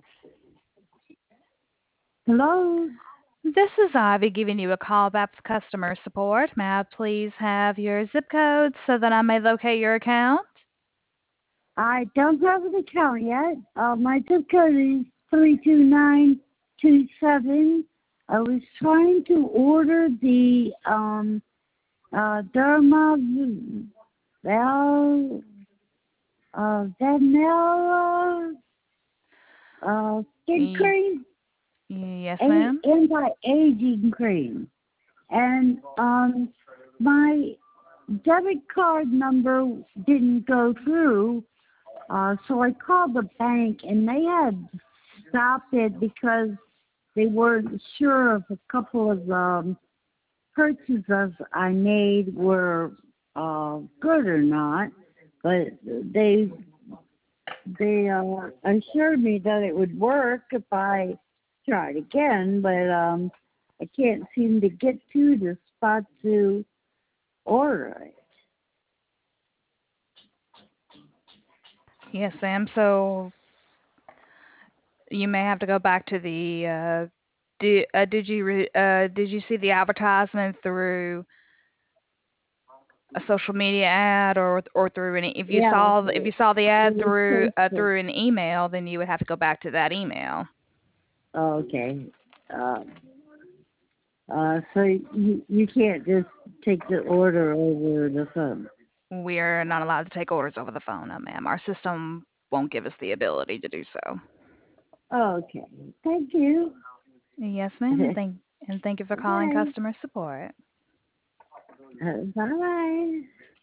Hello. This is Ivy giving you a call back with customer support. May I please have your zip code so that I may locate your account? I don't have an account yet. My zip code is 32927. I was trying to order the Derma Vanilla skin Y- cream, yes, ma'am. anti-aging cream. And my debit card number didn't go through, so I called the bank and they had stopped it because they weren't sure if a couple of purchases I made were good or not. But they assured me that it would work if I tried again. But I can't seem to get to the spot to order it. Yes, ma'am. So you may have to go back to the. Did you see the advertisement through a social media ad or through any? Yeah, If you saw the it ad was Facebook. through an email, then you would have to go back to that email. Oh, okay. So you can't just take the order over the phone. We're not allowed to take orders over the phone, no, ma'am. Our system won't give us the ability to do so. Okay. Thank you. Yes, ma'am, and thank you for calling Bye. customer support. Bye.